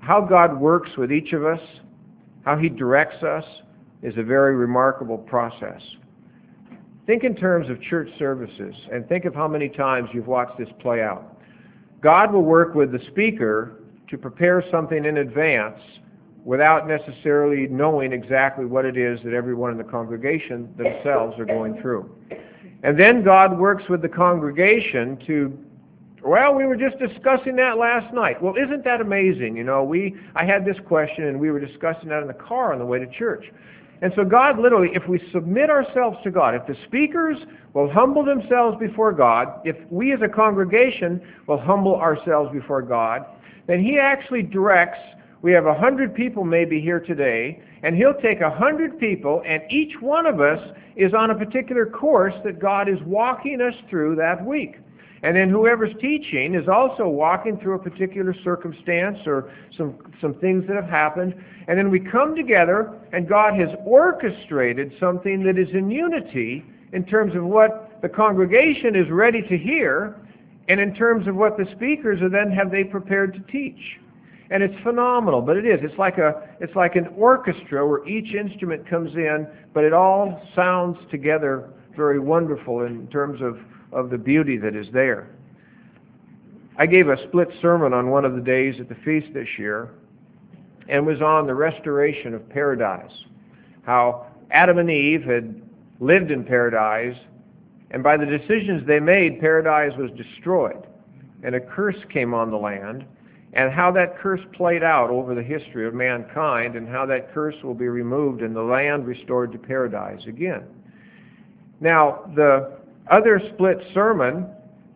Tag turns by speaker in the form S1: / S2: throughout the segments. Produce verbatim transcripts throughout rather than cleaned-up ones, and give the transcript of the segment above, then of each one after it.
S1: how God works with each of us, how He directs us, is a very remarkable process. Think in terms of church services, and think of how many times you've watched this play out. God will work with the speaker to prepare something in advance without necessarily knowing exactly what it is that everyone in the congregation themselves are going through. And then God works with the congregation to, well, we were just discussing that last night. Well, isn't that amazing? You know, we I had this question and we were discussing that in the car on the way to church. And so God literally, if we submit ourselves to God, if the speakers will humble themselves before God, if we as a congregation will humble ourselves before God, then He actually directs. We have a hundred people maybe here today, and He'll take a hundred people, and each one of us is on a particular course that God is walking us through that week. And then whoever's teaching is also walking through a particular circumstance or some, some things that have happened. And then we come together, and God has orchestrated something that is in unity in terms of what the congregation is ready to hear, and in terms of what the speakers are then have they prepared to teach. And it's phenomenal, but it is. It's like a it's like an orchestra where each instrument comes in, but it all sounds together very wonderful in terms of, of the beauty that is there. I gave a split sermon on one of the days at the feast this year, and was on the restoration of paradise. How Adam and Eve had lived in paradise, and by the decisions they made, paradise was destroyed, and a curse came on the land. And how that curse played out over the history of mankind, and how that curse will be removed and the land restored to paradise again. Now, the other split sermon,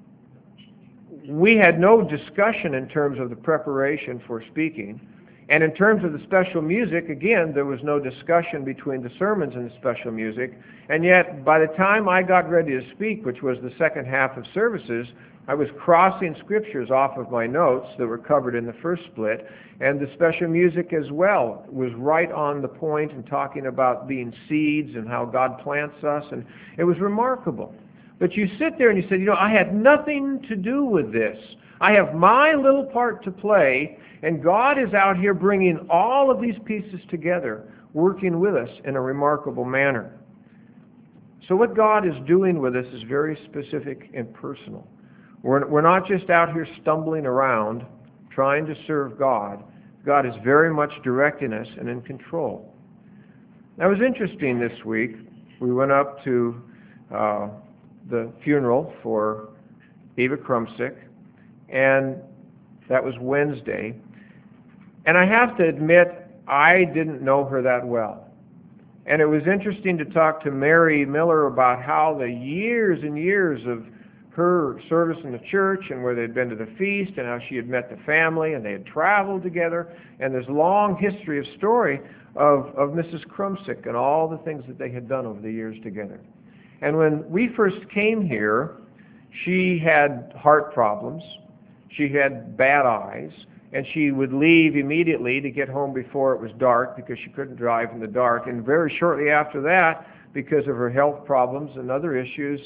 S1: we had no discussion in terms of the preparation for speaking. And in terms of the special music, again, there was no discussion between the sermons and the special music. And yet, by the time I got ready to speak, which was the second half of services, I was crossing scriptures off of my notes that were covered in the first split, and the special music as well was right on the point and talking about being seeds and how God plants us, and it was remarkable. But you sit there and you say, you know, I had nothing to do with this. I have my little part to play, and God is out here bringing all of these pieces together, working with us in a remarkable manner. So what God is doing with us is very specific and personal. We're, we're not just out here stumbling around trying to serve God. God is very much directing us and in control. That was interesting this week. We went up to uh, the funeral for Eva Krumsick, and that was Wednesday. And I have to admit, I didn't know her that well. And it was interesting to talk to Mary Miller about how the years and years of her service in the church and where they'd been to the feast and how she had met the family and they had traveled together, and this long history of story of, of Missus Krumsick and all the things that they had done over the years together. And when we first came here, she had heart problems, she had bad eyes, and she would leave immediately to get home before it was dark because she couldn't drive in the dark. And very shortly after that, because of her health problems and other issues,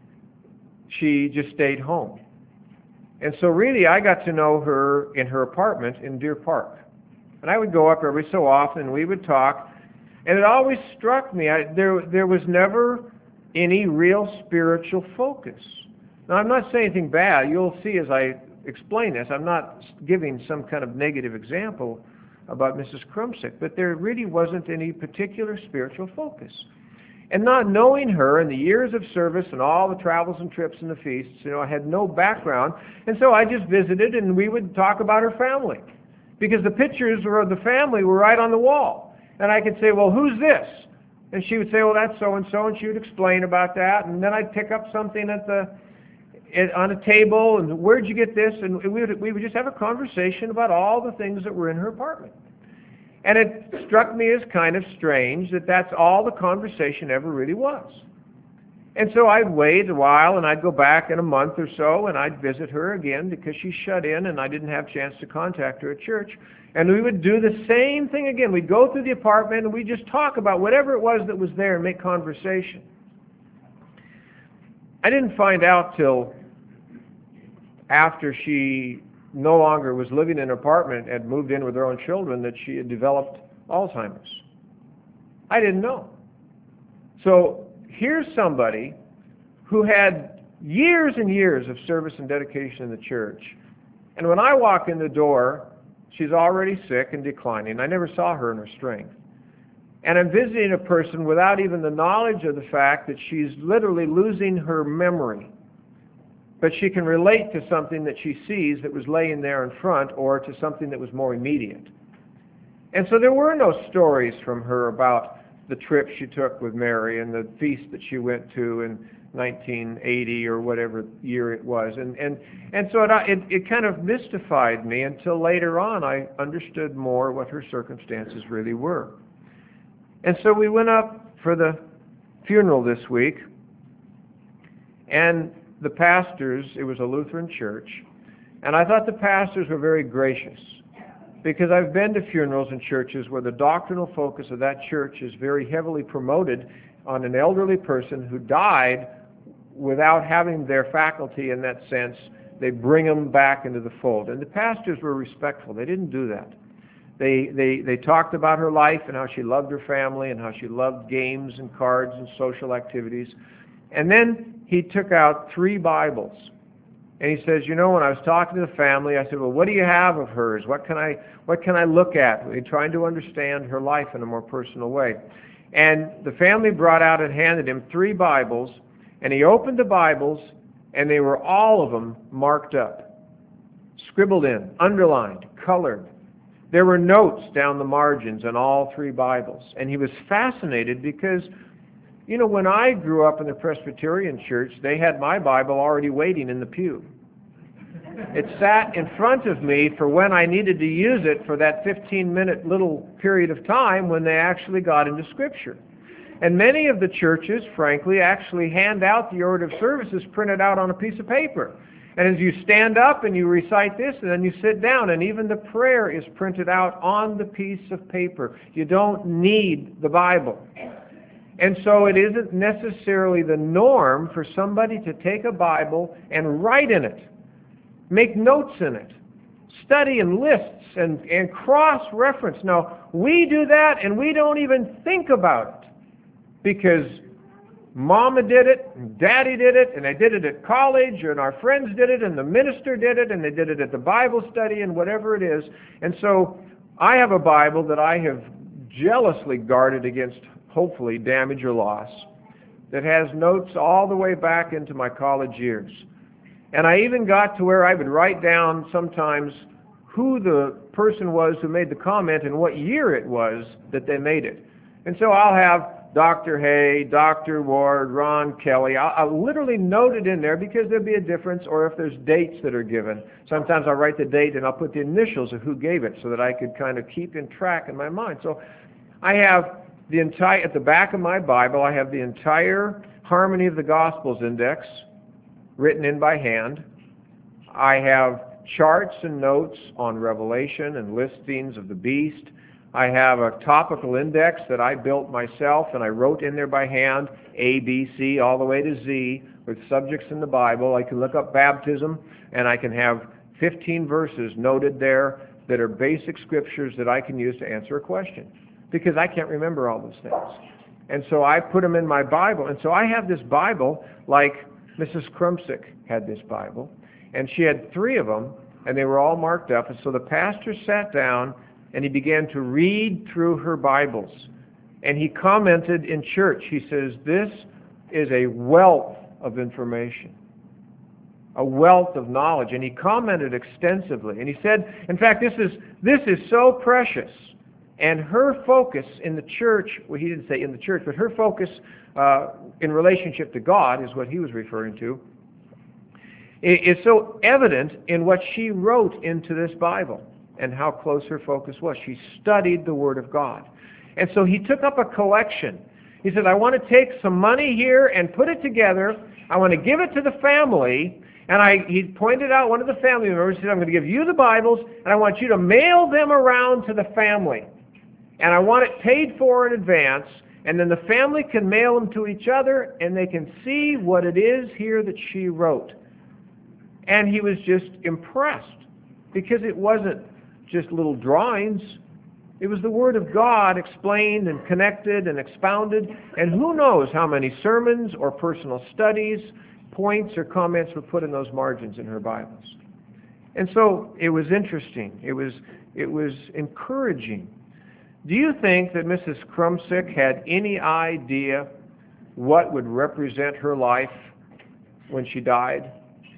S1: she just stayed home. And so really I got to know her in her apartment in Deer Park. And I would go up every so often and we would talk, and it always struck me, I, there, there was never any real spiritual focus. Now I'm not saying anything bad. You'll see as I explain this, I'm not giving some kind of negative example about Missus Krumsick, but there really wasn't any particular spiritual focus. And not knowing her and the years of service and all the travels and trips and the feasts, you know, I had no background. And so I just visited and we would talk about her family. Because the pictures of the family were right on the wall. And I could say, well, who's this? And she would say, well, that's so-and-so, and she would explain about that. And then I'd pick up something at the it, on a table, and where'd you get this? And we would, we would just have a conversation about all the things that were in her apartment. And it struck me as kind of strange that that's all the conversation ever really was. And so I'd wait a while, and I'd go back in a month or so, and I'd visit her again because she's shut in, and I didn't have a chance to contact her at church. And we would do the same thing again. We'd go through the apartment, and we'd just talk about whatever it was that was there and make conversation. I didn't find out till after she no longer was living in an apartment and moved in with her own children, that she had developed Alzheimer's. I didn't know. So here's somebody who had years and years of service and dedication in the church. And when I walk in the door, she's already sick and declining. I never saw her in her strength. And I'm visiting a person without even the knowledge of the fact that she's literally losing her memory. But she can relate to something that she sees that was laying there in front, or to something that was more immediate. And so there were no stories from her about the trip she took with Mary and the feast that she went to in nineteen eighty or whatever year it was. And and, and so it, it, it kind of mystified me until later on I understood more what her circumstances really were. And so we went up for the funeral this week, and the pastors, it was a Lutheran church, and I thought the pastors were very gracious, because I've been to funerals in churches where the doctrinal focus of that church is very heavily promoted on an elderly person who died without having their faculty in that sense. They bring them back into the fold. And the pastors were respectful. They didn't do that. They, they, they talked about her life and how she loved her family and how she loved games and cards and social activities. And then he took out three Bibles. And he says, you know, when I was talking to the family, I said, well, what do you have of hers? What can I, what can I look at? We're trying to understand her life in a more personal way. And the family brought out and handed him three Bibles, and he opened the Bibles, and they were all of them marked up, scribbled in, underlined, colored. There were notes down the margins on all three Bibles. And he was fascinated because, you know, when I grew up in the Presbyterian church, they had my Bible already waiting in the pew. It sat in front of me for when I needed to use it for that fifteen-minute little period of time when they actually got into Scripture. And many of the churches, frankly, actually hand out the order of services printed out on a piece of paper. And as you stand up and you recite this, and then you sit down, and even the prayer is printed out on the piece of paper. You don't need the Bible. And so it isn't necessarily the norm for somebody to take a Bible and write in it, make notes in it, study in lists and, and cross-reference. Now, we do that and we don't even think about it because Mama did it, and Daddy did it, and they did it at college, and our friends did it, and the minister did it, and they did it at the Bible study, and whatever it is. And so I have a Bible that I have jealously guarded against, hopefully, damage or loss, that has notes all the way back into my college years. And I even got to where I would write down sometimes who the person was who made the comment and what year it was that they made it. And so I'll have Doctor Hay, Doctor Ward, Ron Kelly. I'll, I'll literally note it in there because there'll be a difference, or if there's dates that are given. Sometimes I'll write the date and I'll put the initials of who gave it so that I could kind of keep in track in my mind. So I have the entire, at the back of my Bible, I have the entire Harmony of the Gospels index written in by hand. I have charts and notes on Revelation and listings of the beast. I have a topical index that I built myself, and I wrote in there by hand, A, B, C, all the way to Z, with subjects in the Bible. I can look up baptism, and I can have fifteen verses noted there that are basic scriptures that I can use to answer a question, because I can't remember all those things. And so I put them in my Bible. And so I have this Bible like Missus Krumsick had this Bible, and she had three of them, and they were all marked up. And so the pastor sat down, and he began to read through her Bibles. And he commented in church. He says, this is a wealth of information, a wealth of knowledge. And he commented extensively. And he said, in fact, this is this is so precious. And her focus in the church, well, he didn't say in the church, but her focus uh, in relationship to God is what he was referring to, is so evident in what she wrote into this Bible and how close her focus was. She studied the Word of God. And so he took up a collection. He said, I want to take some money here and put it together. I want to give it to the family. And I, he pointed out one of the family members. He said, I'm going to give you the Bibles, and I want you to mail them around to the family. And I want it paid for in advance, and then the family can mail them to each other, and they can see what it is here that she wrote. And he was just impressed. because it wasn't just little drawings. It was the Word of God explained and connected and expounded, and who knows how many sermons or personal studies, points or comments were put in those margins in her Bibles. And so it was interesting. It was, it was encouraging. Do you think that Missus Krumsick had any idea what would represent her life when she died?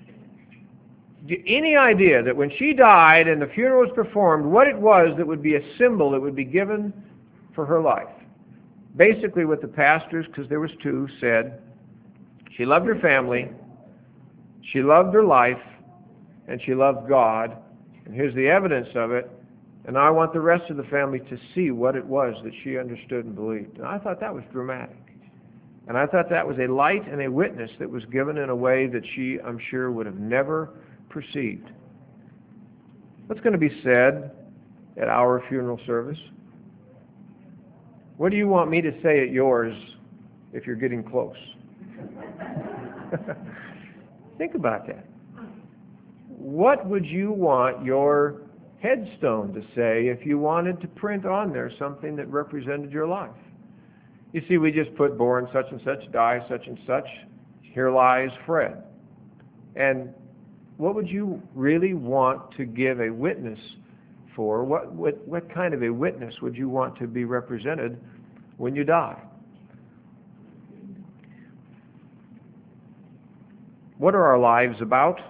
S1: Any idea that when she died and the funeral was performed, what it was that would be a symbol that would be given for her life? Basically what the pastors, because there was two, said, she loved her family, she loved her life, and she loved God. And here's the evidence of it. And I want the rest of the family to see what it was that she understood and believed. And I thought that was dramatic. And I thought that was a light and a witness that was given in a way that she, I'm sure, would have never perceived. What's going to be said at our funeral service? What do you want me to say at yours if you're getting close? Think about that. What would you want your headstone to say if you wanted to print on there something that represented your life? You see, we just put born such and such, die such and such, here lies Fred. And what would you really want to give a witness for? What, what, what kind of a witness would you want to be represented when you die? What are our lives about?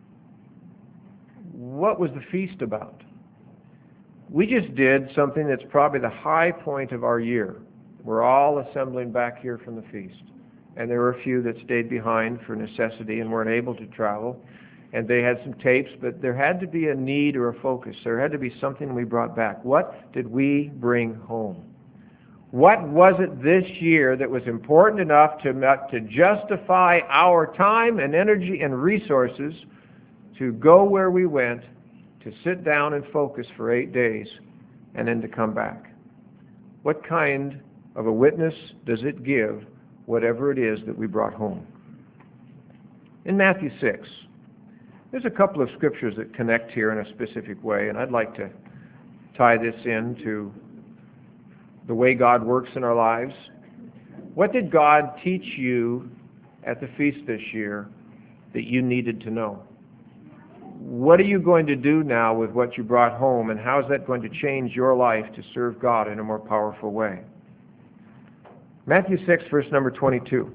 S1: What was the feast about? We just did something that's probably the high point of our year. We're all assembling back here from the feast. And there were a few that stayed behind for necessity and weren't able to travel. And they had some tapes, but there had to be a need or a focus. There had to be something we brought back. What did we bring home? What was it this year that was important enough to, to justify our time and energy and resources to go where we went, to sit down and focus for eight days, and then to come back? What kind of a witness does it give, whatever it is that we brought home? In Matthew six, there's a couple of scriptures that connect here in a specific way, and I'd like to tie this into the way God works in our lives. What did God teach you at the feast this year that you needed to know? What are you going to do now with what you brought home, and how is that going to change your life to serve God in a more powerful way? Matthew six, verse number twenty-two.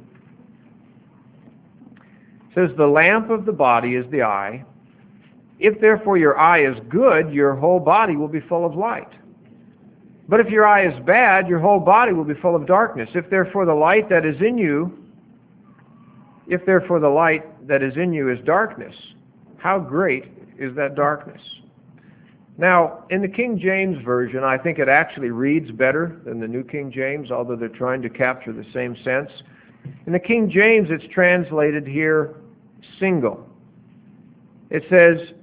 S1: Says, the lamp of the body is the eye. If therefore your eye is good, your whole body will be full of light. But if your eye is bad, your whole body will be full of darkness. If therefore the light that is in you, if therefore the light that is in you is darkness, how great is that darkness? Now, in the King James Version, I think it actually reads better than the New King James, although they're trying to capture the same sense. In the King James, it's translated here, single. It says,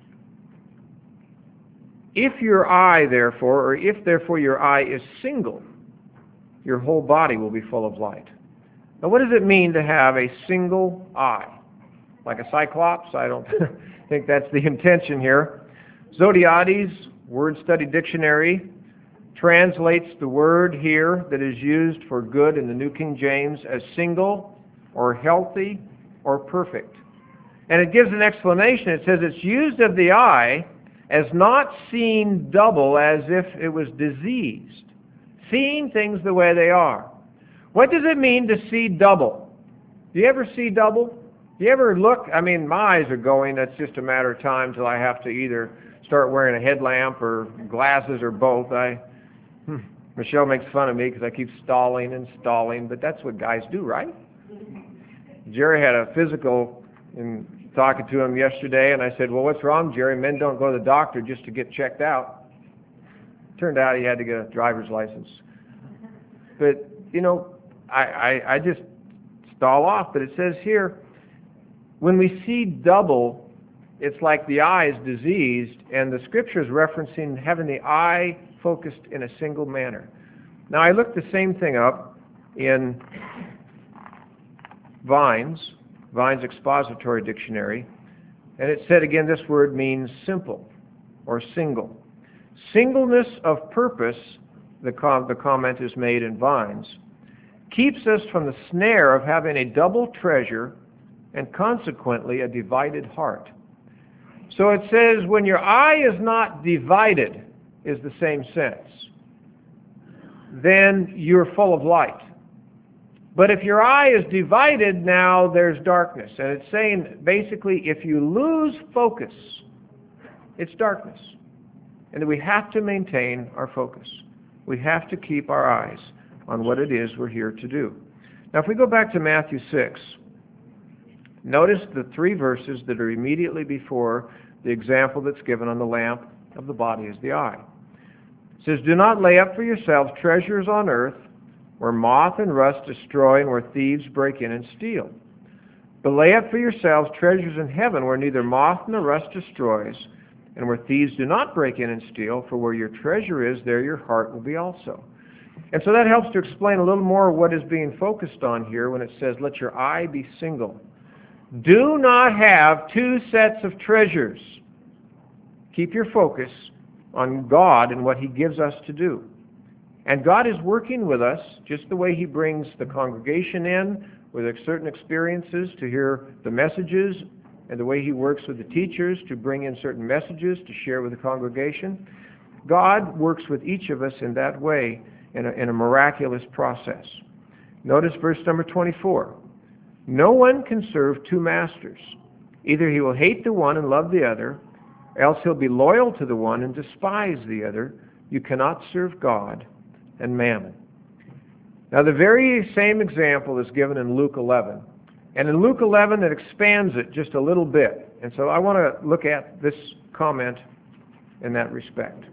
S1: if your eye, therefore, or if therefore your eye is single, your whole body will be full of light. Now, what does it mean to have a single eye? Like a cyclops? I don't think that's the intention here. Zodiades, Word Study Dictionary, translates the word here that is used for good in the New King James as single or healthy or perfect. And it gives an explanation. It says it's used of the eye as not seeing double, as if it was diseased. Seeing things the way they are. What does it mean to see double? Do you ever see double? Do you ever look? I mean, my eyes are going. That's just a matter of time till I have to either start wearing a headlamp or glasses or both. I, hmm, Michelle makes fun of me because I keep stalling and stalling, but that's what guys do, right? Jerry had a physical in talking to him yesterday, and I said, well, what's wrong, Jerry? Men don't go to the doctor just to get checked out. Turned out he had to get a driver's license. But, you know, I, I, I just stall off, but it says here, when we see double, it's like the eye is diseased, and the Scripture is referencing having the eye focused in a single manner. Now, I looked the same thing up in Vine's, Vine's Expository Dictionary, and it said again this word means simple. or single. Singleness of purpose, the, com- the comment is made in Vines, keeps us from the snare of having a double treasure and consequently a divided heart. So it says when your eye is not divided, is the same sense, then you're full of light. But if your eye is divided, now there's darkness. And it's saying basically if you lose focus, it's darkness. And that we have to maintain our focus. We have to keep our eyes on what it is we're here to do. Now if we go back to Matthew six, notice the three verses that are immediately before the example that's given on the lamp of the body is the eye. It says, do not lay up for yourselves treasures on earth, where moth and rust destroy and where thieves break in and steal. But lay up for yourselves treasures in heaven, where neither moth nor rust destroys, and where thieves do not break in and steal, for where your treasure is, there your heart will be also. And so that helps to explain a little more what is being focused on here when it says, let your eye be single. Do not have two sets of treasures. Keep your focus on God and what He gives us to do. And God is working with us just the way He brings the congregation in with certain experiences to hear the messages, and the way He works with the teachers to bring in certain messages to share with the congregation. God works with each of us in that way, in a, in a miraculous process. Notice verse number twenty-four. No one can serve two masters. Either he will hate the one and love the other, else he'll be loyal to the one and despise the other. You cannot serve God and mammon. Now the very same example is given in Luke eleven. And in Luke eleven it expands it just a little bit. And so I want to look at this comment in that respect.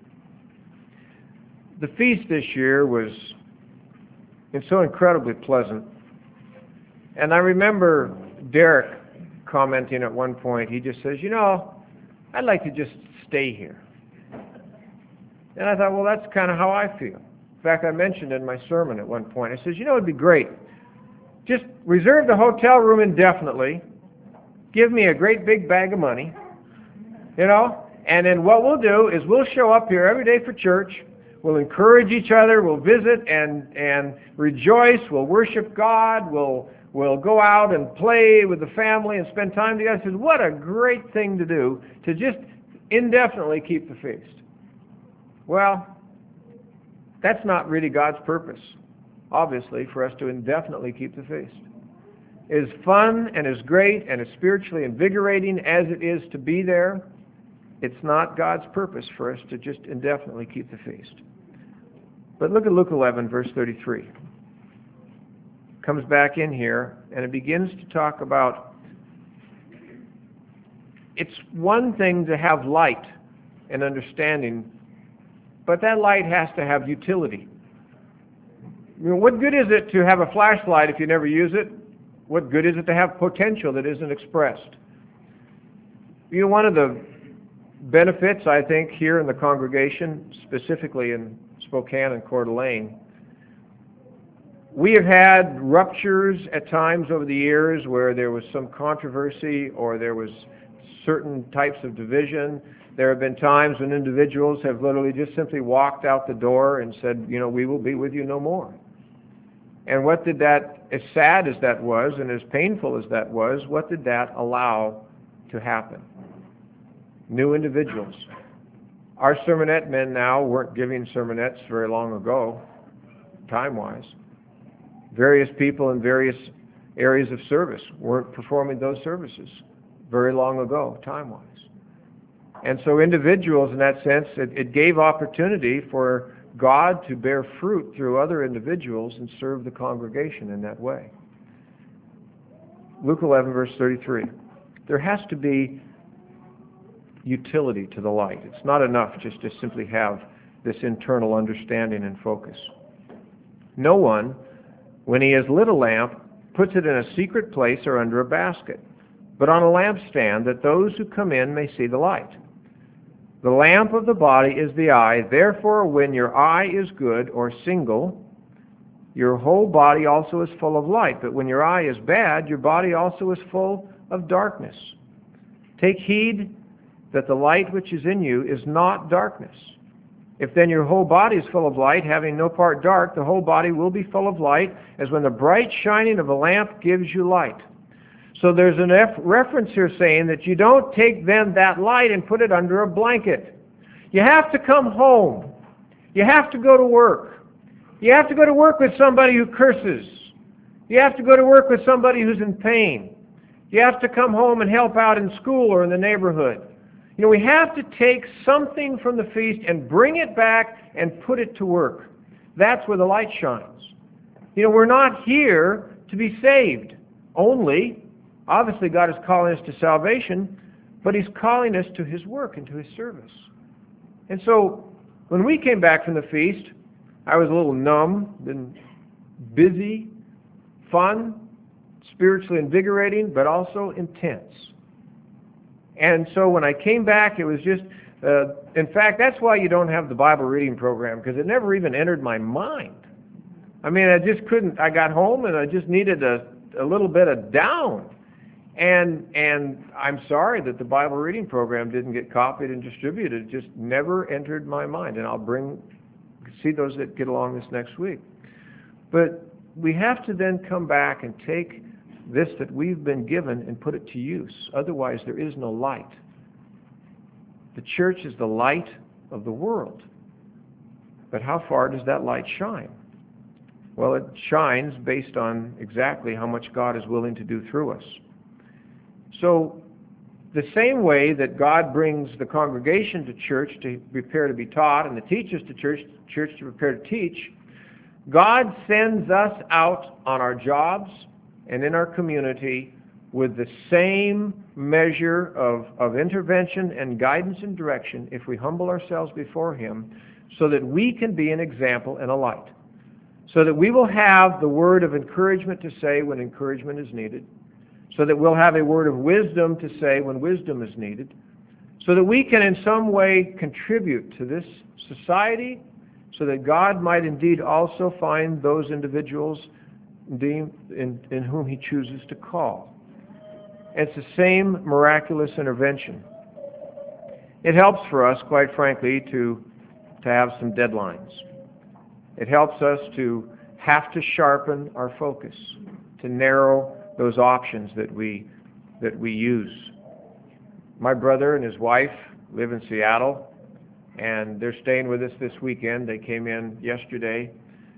S1: The feast this year was it's so incredibly pleasant. And I remember Derek commenting at one point, he just says, you know, I'd like to just stay here. And I thought, well, that's kind of how I feel. In fact, I mentioned in my sermon at one point, I says, you know, it'd be great. Just reserve the hotel room indefinitely. Give me a great big bag of money, you know, and then what we'll do is we'll show up here every day for church. We'll encourage each other. We'll visit and, and rejoice. We'll worship God. We'll We'll go out and play with the family and spend time together. I said, what a great thing to do, to just indefinitely keep the feast. Well, that's not really God's purpose, obviously, for us to indefinitely keep the feast. As fun and as great and as spiritually invigorating as it is to be there, it's not God's purpose for us to just indefinitely keep the feast. But look at Luke eleven, verse thirty-three. Comes back in here and it begins to talk about it's one thing to have light and understanding, but that light has to have utility. You know, what good is it to have a flashlight if you never use it? What good is it to have potential that isn't expressed? You know, one of the benefits, I think, here in the congregation, specifically in Spokane and Coeur d'Alene, we have had ruptures at times over the years where there was some controversy or there was certain types of division. There have been times when individuals have literally just simply walked out the door and said, you know, we will be with you no more. And what did that, as sad as that was and as painful as that was, what did that allow to happen? New individuals. Our sermonette men now weren't giving sermonettes very long ago, time-wise. Various people in various areas of service weren't performing those services very long ago, time-wise. And so individuals, in that sense, it, it gave opportunity for God to bear fruit through other individuals and serve the congregation in that way. Luke eleven, verse thirty-three. There has to be utility to the light. It's not enough just to simply have this internal understanding and focus. No one, when he has lit a lamp, puts it in a secret place or under a basket, but on a lampstand, that those who come in may see the light. The lamp of the body is the eye. Therefore, when your eye is good or single, your whole body also is full of light. But when your eye is bad, your body also is full of darkness. Take heed that the light which is in you is not darkness. If then your whole body is full of light, having no part dark, the whole body will be full of light, as when the bright shining of a lamp gives you light. So there's a reference here saying that you don't take then that light and put it under a blanket. You have to come home. You have to go to work. You have to go to work with somebody who curses. You have to go to work with somebody who's in pain. You have to come home and help out in school or in the neighborhood. You know, we have to take something from the feast and bring it back and put it to work. That's where the light shines. You know, we're not here to be saved only. Obviously, God is calling us to salvation, but He's calling us to His work and to His service. And so, when we came back from the feast, I was a little numb, been busy, fun, spiritually invigorating, but also intense. And so when I came back, it was just, uh, in fact, that's why you don't have the Bible reading program, because it never even entered my mind. I mean, I just couldn't, I got home and I just needed a, a little bit of down. And and I'm sorry that the Bible reading program didn't get copied and distributed. It just never entered my mind. And I'll bring, see those that get along this next week. But we have to then come back and take this that we've been given and put it to use. Otherwise, there is no light. The church is the light of the world. But how far does that light shine? Well, it shines based on exactly how much God is willing to do through us. So, the same way that God brings the congregation to church to prepare to be taught and the teachers to church, church to prepare to teach, God sends us out on our jobs and in our community with the same measure of, of intervention and guidance and direction if we humble ourselves before Him, so that we can be an example and a light. So that we will have the word of encouragement to say when encouragement is needed. So that we'll have a word of wisdom to say when wisdom is needed. So that we can in some way contribute to this society, so that God might indeed also find those individuals In, in, in whom He chooses to call. It's the same miraculous intervention. It helps for us, quite frankly, to, to have some deadlines. It helps us to have to sharpen our focus, to narrow those options that we, that we use. My brother and his wife live in Seattle, and they're staying with us this weekend. They came in yesterday.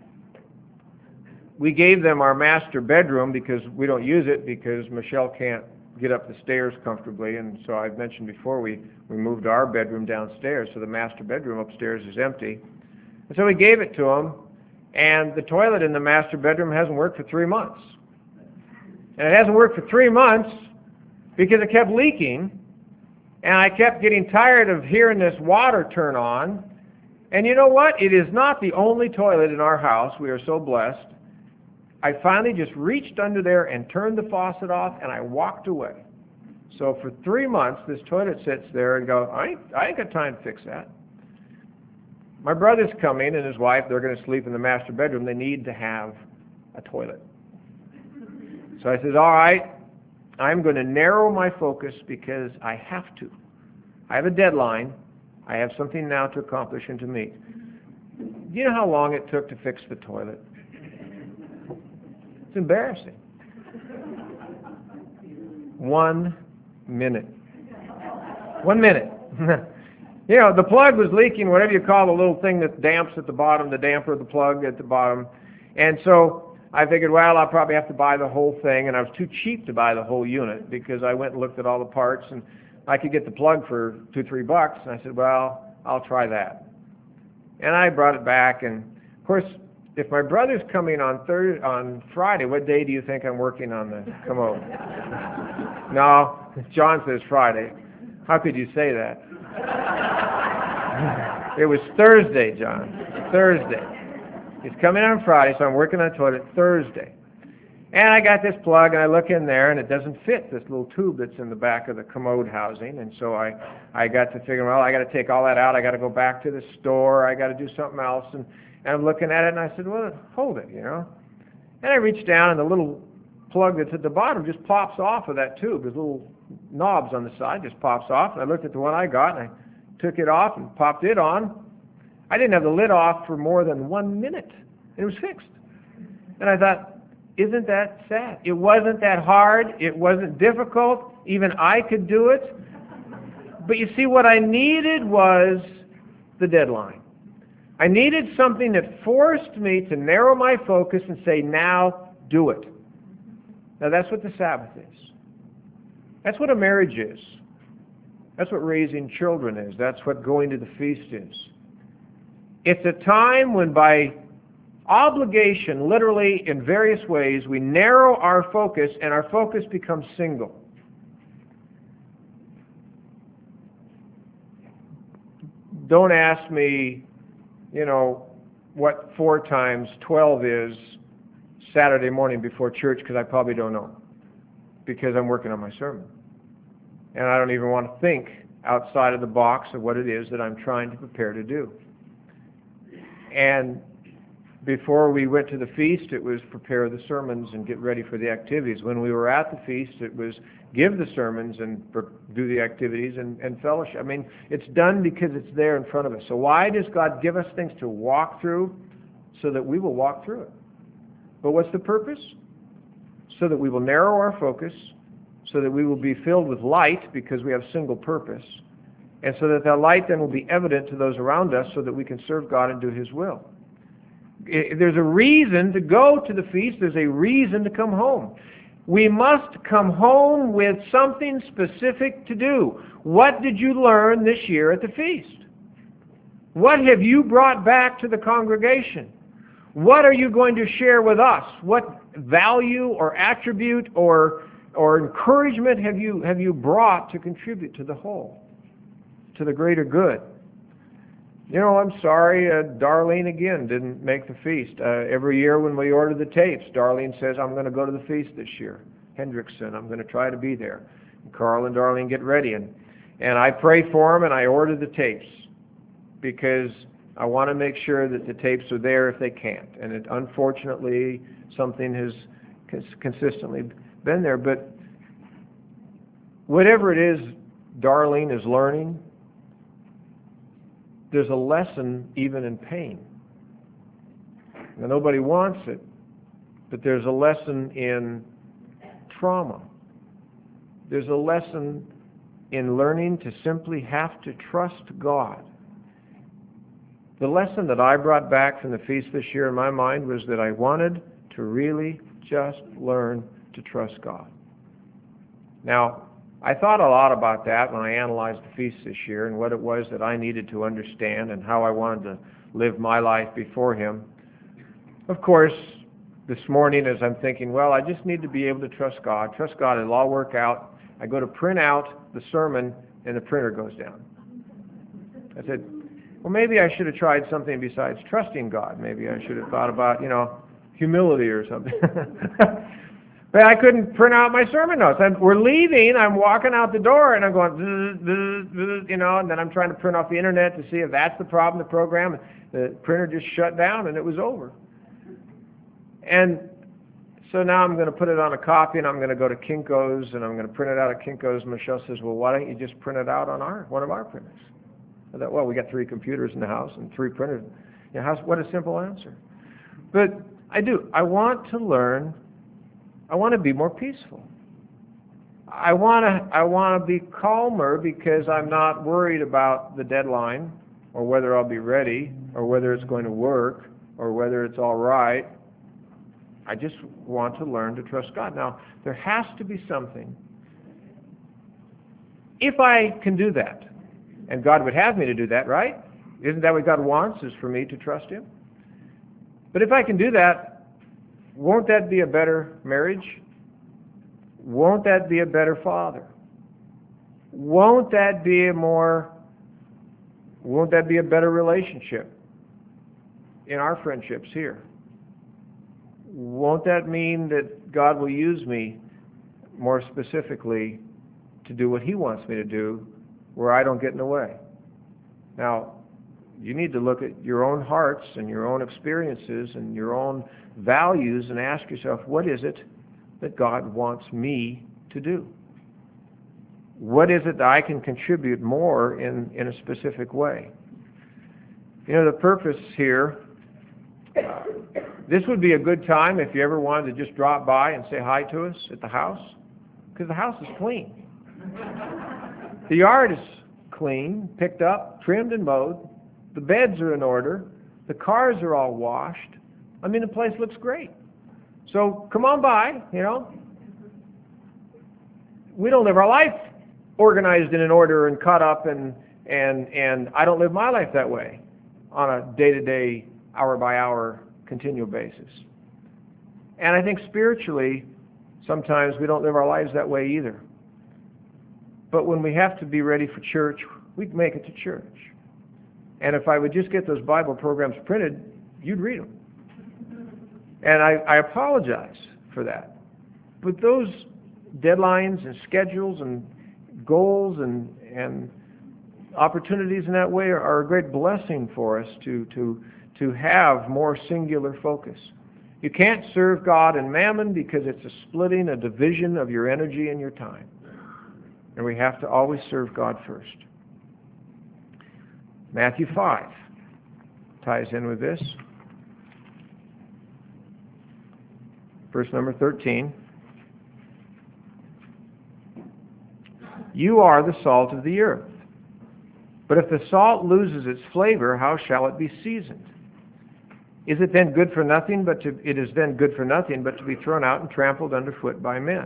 S1: We gave them our master bedroom because we don't use it because Michelle can't get up the stairs comfortably, and so I've mentioned before we, we moved our bedroom downstairs, so the master bedroom upstairs is empty. And so we gave it to them, and the toilet in the master bedroom hasn't worked for three months. And it hasn't worked for three months because it kept leaking, and I kept getting tired of hearing this water turn on. And you know what? It is not the only toilet in our house. We are so blessed. I finally just reached under there and turned the faucet off, and I walked away. So for three months, this toilet sits there and go, I ain't, I ain't got time to fix that. My brother's coming and his wife, they're going to sleep in the master bedroom. They need to have a toilet. So I said, all right, I'm going to narrow my focus because I have to. I have a deadline. I have something now to accomplish and to meet. Do you know how long it took to fix the toilet? It's embarrassing. One minute. One minute. You know, the plug was leaking, whatever you call the little thing that damps at the bottom, the damper of the plug at the bottom. And so I figured, well, I'll probably have to buy the whole thing, and I was too cheap to buy the whole unit because I went and looked at all the parts, and I could get the plug for two, three bucks. And I said, well, I'll try that. And I brought it back, and of course, if my brother's coming on Thursday, on Friday, what day do you think I'm working on the commode? No, John says Friday. How could you say that? It was Thursday, John. Thursday. He's coming on Friday, so I'm working on the toilet Thursday. And I got this plug, and I look in there, and it doesn't fit this little tube that's in the back of the commode housing. And so I, I got to figure, well, I got to take all that out. I got to go back to the store. I got to do something else. And, and I'm looking at it, and I said, well, hold it, you know. And I reached down, and the little plug that's at the bottom just pops off of that tube. This little knobs on the side, just pops off. And I looked at the one I got, and I took it off and popped it on. I didn't have the lid off for more than one minute. It was fixed. And I thought, isn't that sad? It wasn't that hard. It wasn't difficult. Even I could do it. But you see, what I needed was the deadline. I needed something that forced me to narrow my focus and say, now do it. Now that's what the Sabbath is. That's what a marriage is. That's what raising children is. That's what going to the feast is. It's a time when by obligation, literally in various ways, we narrow our focus and our focus becomes single. Don't ask me, you know, what four times twelve is Saturday morning before church, because I probably don't know, because I'm working on my sermon. And I don't even want to think outside of the box of what it is that I'm trying to prepare to do. And before we went to the feast, it was prepare the sermons and get ready for the activities. When we were at the feast, it was give the sermons and do the activities and, and fellowship. I mean, it's done because it's there in front of us. So why does God give us things to walk through? So that we will walk through it. But what's the purpose? So that we will narrow our focus, so that we will be filled with light because we have single purpose, and so that that light then will be evident to those around us so that we can serve God and do His will. There's a reason to go to the feast. There's a reason to come home. We must come home with something specific to do. What did you learn this year at the feast? What have you brought back to the congregation? What are you going to share with us? What value or attribute or or encouragement have you have you brought to contribute to the whole, to the greater good? You know, I'm sorry, uh, Darlene again didn't make the feast. Uh, every year when we order the tapes, Darlene says, I'm going to go to the feast this year. Hendrickson, I'm going to try to be there. And Carl and Darlene get ready. And, and I pray for them and I order the tapes because I want to make sure that the tapes are there if they can't. And it, unfortunately, something has cons- consistently been there. But whatever it is Darlene is learning, there's a lesson even in pain. Now, nobody wants it, but there's a lesson in trauma. There's a lesson in learning to simply have to trust God. The lesson that I brought back from the feast this year in my mind was that I wanted to really just learn to trust God. Now, I thought a lot about that when I analyzed the feast this year and what it was that I needed to understand and how I wanted to live my life before Him. Of course, this morning as I'm thinking, well, I just need to be able to trust God. Trust God, it'll all work out. I go to print out the sermon and the printer goes down. I said, well, maybe I should have tried something besides trusting God. Maybe I should have thought about, you know, humility or something. But I couldn't print out my sermon notes. I'm, we're leaving, I'm walking out the door, and I'm going, zzz, zzz, zzz, you know, and then I'm trying to print off the internet to see if that's the problem, the program. The printer just shut down, and it was over. And so now I'm going to put it on a copy, and I'm going to go to Kinko's, and I'm going to print it out at Kinko's. And Michelle says, well, why don't you just print it out on our one of our printers? I thought, well, we got three computers in the house and three printers. You know, how's, what a simple answer. But I do. I want to learn. I want to be more peaceful. I want to I want to be calmer because I'm not worried about the deadline or whether I'll be ready or whether it's going to work or whether it's all right. I just want to learn to trust God. Now, there has to be something. If I can do that, and God would have me to do that, right? Isn't that what God wants, is for me to trust Him? But if I can do that, won't that be a better marriage? Won't that be a better father? Won't that be a more, won't that be a better relationship in our friendships here? Won't that mean that God will use me more specifically to do what He wants me to do where I don't get in the way? Now, you need to look at your own hearts and your own experiences and your own values and ask yourself, what is it that God wants me to do? What is it that I can contribute more in, in a specific way? You know, the purpose here, uh, this would be a good time if you ever wanted to just drop by and say hi to us at the house, because the house is clean. The yard is clean, picked up, trimmed and mowed. The beds are in order. The cars are all washed. I mean, the place looks great. So come on by, you know. We don't live our life organized and in order and caught up, and, and, and I don't live my life that way on a day-to-day, hour-by-hour, continual basis. And I think spiritually, sometimes we don't live our lives that way either. But when we have to be ready for church, we make it to church. And if I would just get those Bible programs printed, you'd read them. And I, I apologize for that. But those deadlines and schedules and goals and, and opportunities in that way are, are a great blessing for us to, to, to have more singular focus. You can't serve God and mammon because it's a splitting, a division of your energy and your time. And we have to always serve God first. Matthew five ties in with this. Verse number thirteen. You are the salt of the earth. But if the salt loses its flavor, how shall it be seasoned? Is it then good for nothing, but to, it is then good for nothing but to be thrown out and trampled underfoot by men?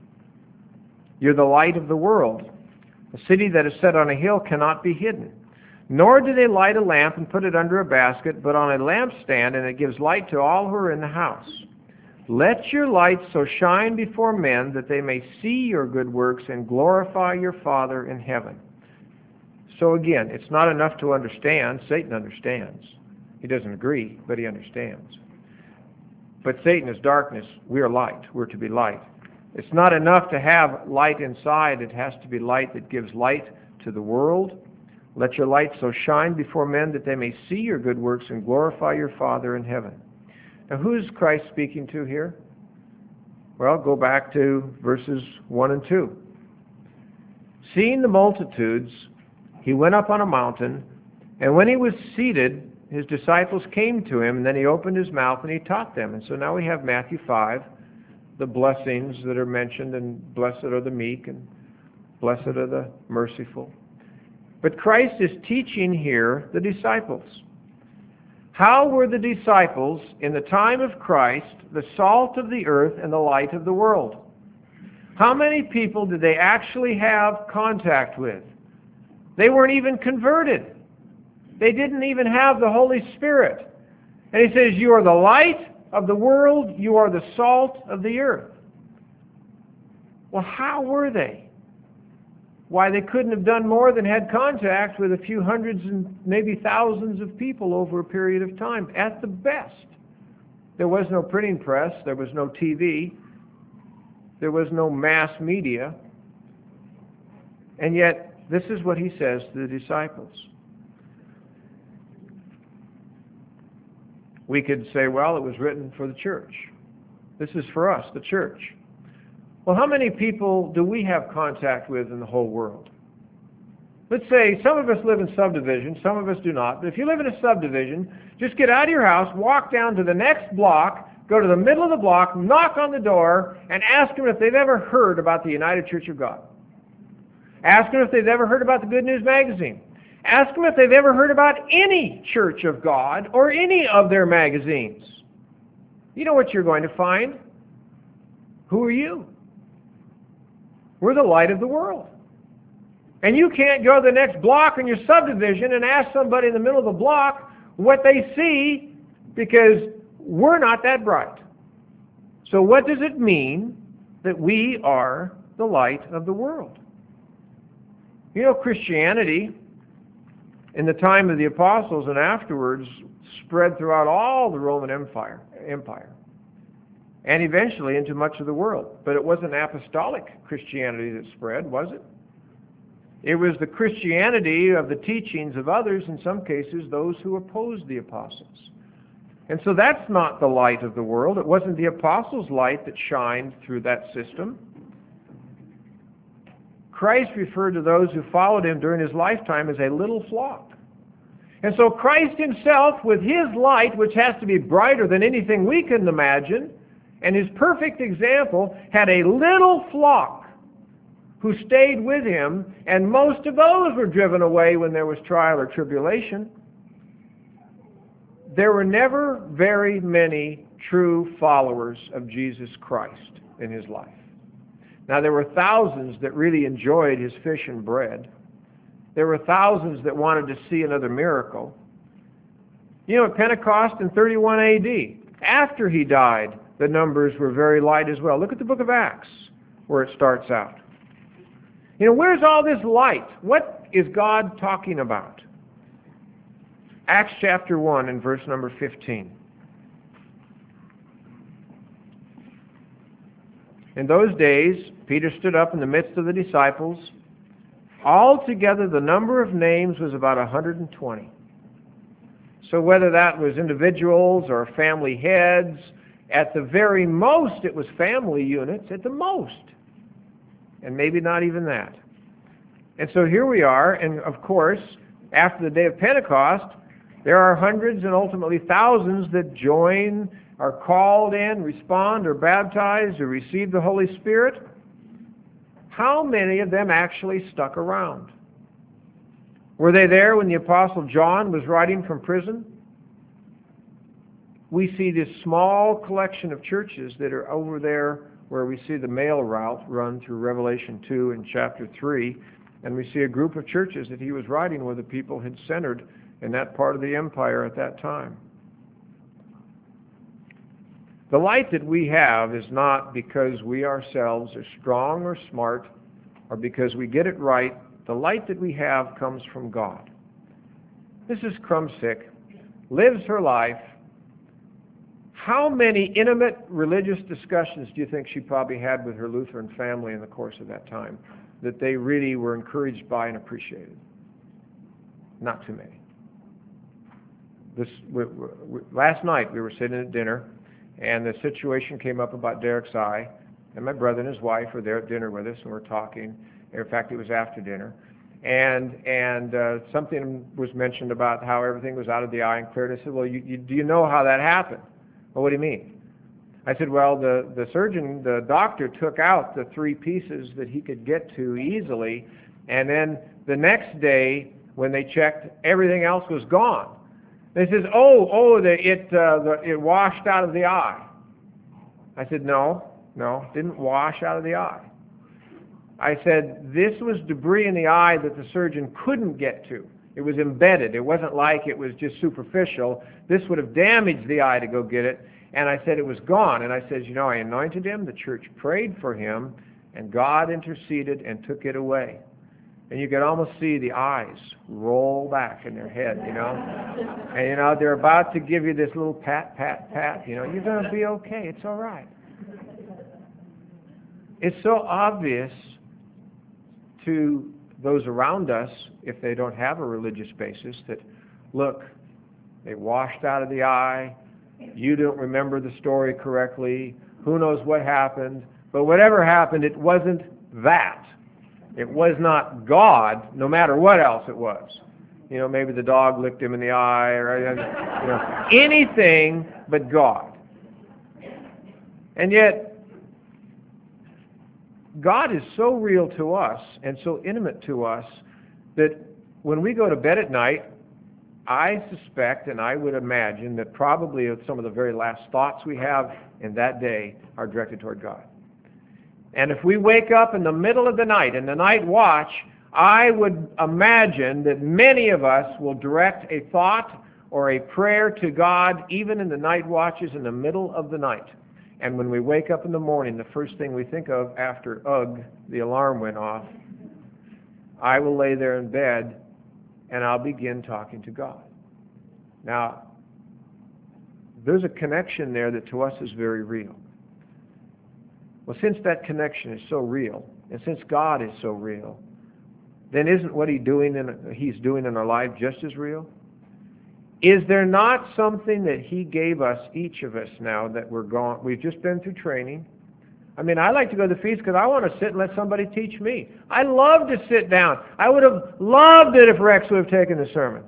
S1: You're the light of the world. A city that is set on a hill cannot be hidden. Nor do they light a lamp and put it under a basket, but on a lampstand, and it gives light to all who are in the house. Let your light so shine before men that they may see your good works and glorify your Father in heaven. So again, it's not enough to understand. Satan understands. He doesn't agree, but he understands. But Satan is darkness. We are light. We're to be light. It's not enough to have light inside. It has to be light that gives light to the world. Let your light so shine before men that they may see your good works and glorify your Father in heaven. Now, who is Christ speaking to here? Well, go back to verses one and two. Seeing the multitudes, he went up on a mountain, and when he was seated, his disciples came to him, and then he opened his mouth and he taught them. And so now we have Matthew five, the blessings that are mentioned, and blessed are the meek, and blessed are the merciful. But Christ is teaching here the disciples. How were the disciples in the time of Christ the salt of the earth and the light of the world? How many people did they actually have contact with? They weren't even converted. They didn't even have the Holy Spirit. And he says, you are the light of the world, you are the salt of the earth. Well, how were they? Why, they couldn't have done more than had contact with a few hundreds and maybe thousands of people over a period of time, at the best. There was no printing press, there was no T V, there was no mass media, and yet this is what he says to the disciples. We could say, well, it was written for the church. This is for us, the church. Well, how many people do we have contact with in the whole world? Let's say some of us live in subdivisions, some of us do not. But if you live in a subdivision, just get out of your house, walk down to the next block, go to the middle of the block, knock on the door, and ask them if they've ever heard about the United Church of God. Ask them if they've ever heard about the Good News Magazine. Ask them if they've ever heard about any Church of God or any of their magazines. You know what you're going to find? Who are you? We're the light of the world. And you can't go to the next block in your subdivision and ask somebody in the middle of the block what they see, because we're not that bright. So what does it mean that we are the light of the world? You know, Christianity, in the time of the apostles and afterwards, spread throughout all the Roman Empire. Empire. And eventually into much of the world. But it wasn't apostolic Christianity that spread, was it? It was the Christianity of the teachings of others, in some cases those who opposed the apostles. And so that's not the light of the world. It wasn't the apostles' light that shined through that system. Christ referred to those who followed him during his lifetime as a little flock. And so Christ himself, with his light, which has to be brighter than anything we can imagine, and his perfect example, had a little flock who stayed with him, and most of those were driven away when there was trial or tribulation. There were never very many true followers of Jesus Christ in his life. Now, there were thousands that really enjoyed his fish and bread. There were thousands that wanted to see another miracle. You know, at Pentecost in thirty-one A D, after he died, the numbers were very light as well. Look at the book of Acts, where it starts out. You know, where's all this light? What is God talking about? Acts chapter one and verse number fifteen. In those days, Peter stood up in the midst of the disciples. Altogether, the number of names was about one hundred twenty. So whether that was individuals or family heads, at the very most it was family units, at the most. And maybe not even that. And so here we are, and of course, after the day of Pentecost, there are hundreds and ultimately thousands that join, are called in, respond, or baptized, or receive the Holy Spirit. How many of them actually stuck around? Were they there when the Apostle John was writing from prison? We see this small collection of churches that are over there where we see the mail route run through Revelation two and chapter three, and we see a group of churches that he was writing where the people had centered in that part of the empire at that time. The light that we have is not because we ourselves are strong or smart or because we get it right. The light that we have comes from God. Missus Krumsick lives her life. How many intimate religious discussions do you think she probably had with her Lutheran family in the course of that time that they really were encouraged by and appreciated? Not too many. This, we, we, last night we were sitting at dinner, and the situation came up about Derek's eye, and my brother and his wife were there at dinner with us, and we're talking. In fact, it was after dinner. And and uh, something was mentioned about how everything was out of the eye and cleared. I said, well, you, you, do you know how that happened? Well, what do you mean? I said, well, the, the surgeon, the doctor took out the three pieces that he could get to easily, and then the next day, when they checked, everything else was gone. They says, oh, oh, the, it uh, the, it washed out of the eye. I said, no, no, didn't wash out of the eye. I said, this was debris in the eye that the surgeon couldn't get to. It was embedded. It wasn't like it was just superficial. This would have damaged the eye to go get it. And I said it was gone. And I said, you know, I anointed him, the church prayed for him, and God interceded and took it away. And you could almost see the eyes roll back in their head, you know. And, you know, they're about to give you this little pat, pat, pat. You know, you're going to be okay. It's all right. It's so obvious to those around us, if they don't have a religious basis, that, look, they washed out of the eye. You don't remember the story correctly. Who knows what happened? But whatever happened, it wasn't that. It was not God, no matter what else it was. You know, maybe the dog licked him in the eye, or you know, anything but God. And yet, God is so real to us and so intimate to us that when we go to bed at night, I suspect and I would imagine that probably some of the very last thoughts we have in that day are directed toward God. And if we wake up in the middle of the night, in the night watch, I would imagine that many of us will direct a thought or a prayer to God even in the night watches in the middle of the night. And when we wake up in the morning, the first thing we think of after, ugh, the alarm went off, I will lay there in bed and I'll begin talking to God. Now, there's a connection there that to us is very real. Well, since that connection is so real, and since God is so real, then isn't what he doing in, he's doing in our life just as real? Is there not something that he gave us, each of us now, that we're gone? We've just been through training. I mean, I like to go to the feast because I want to sit and let somebody teach me. I love to sit down. I would have loved it if Rex would have taken the sermon.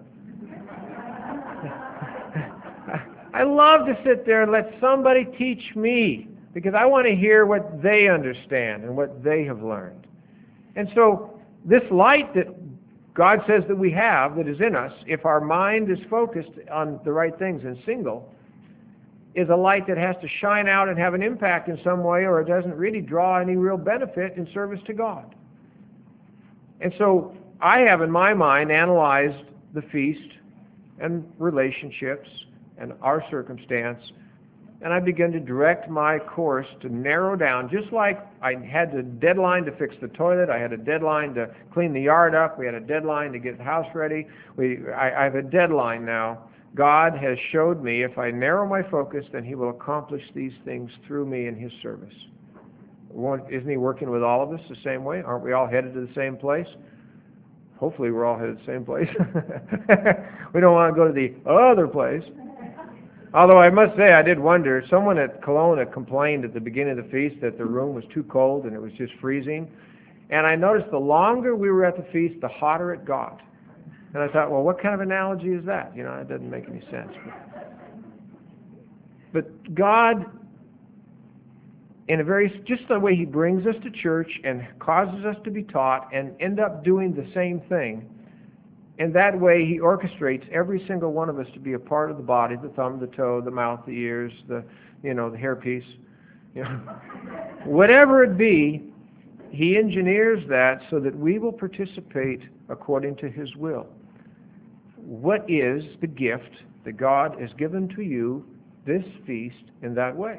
S1: I love to sit there and let somebody teach me because I want to hear what they understand and what they have learned. And so this light that God says that we have, that is in us, if our mind is focused on the right things and single, is a light that has to shine out and have an impact in some way, or it doesn't really draw any real benefit in service to God. And so I have in my mind analyzed the feast and relationships and our circumstance, and I began to direct my course to narrow down, just like I had a deadline to fix the toilet, I had a deadline to clean the yard up, we had a deadline to get the house ready. We, I, I have a deadline now. God has showed me if I narrow my focus, then He will accomplish these things through me in His service. Isn't He working with all of us the same way? Aren't we all headed to the same place? Hopefully we're all headed to the same place. We don't want to go to the other place. Although I must say, I did wonder, someone at Kelowna complained at the beginning of the feast that the room was too cold and it was just freezing. And I noticed the longer we were at the feast, the hotter it got. And I thought, well, what kind of analogy is that? You know, it doesn't make any sense. But, but God, in a very, just the way He brings us to church and causes us to be taught and end up doing the same thing, in that way He orchestrates every single one of us to be a part of the body, the thumb, the toe, the mouth, the ears, the, you know, the hairpiece. You know. Whatever it be, He engineers that so that we will participate according to His will. What is the gift that God has given to you this feast in that way?